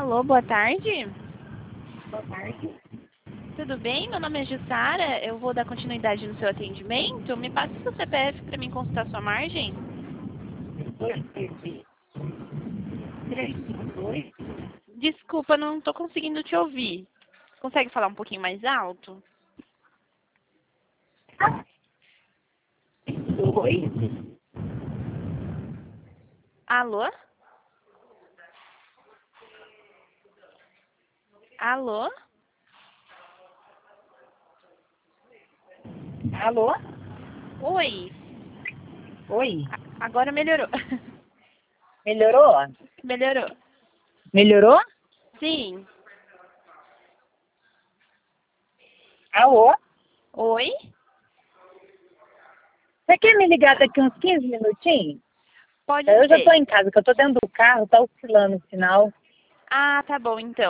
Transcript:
Alô, boa tarde. Boa tarde. Tudo bem? Meu nome é Jussara. Eu vou dar continuidade no seu atendimento. Me passa o seu CPF para mim consultar sua margem. 352. Desculpa, não estou conseguindo te ouvir. Consegue falar um pouquinho mais alto? Oi. Alô? Alô? Alô? Oi. Oi. Agora melhorou. Melhorou? Melhorou. Melhorou? Sim. Alô? Oi? Você quer me ligar daqui uns 15 minutinhos? Pode Eu já ser. tô em casa, que eu tô dentro do carro, tá oscilando o sinal. Ah, tá bom então.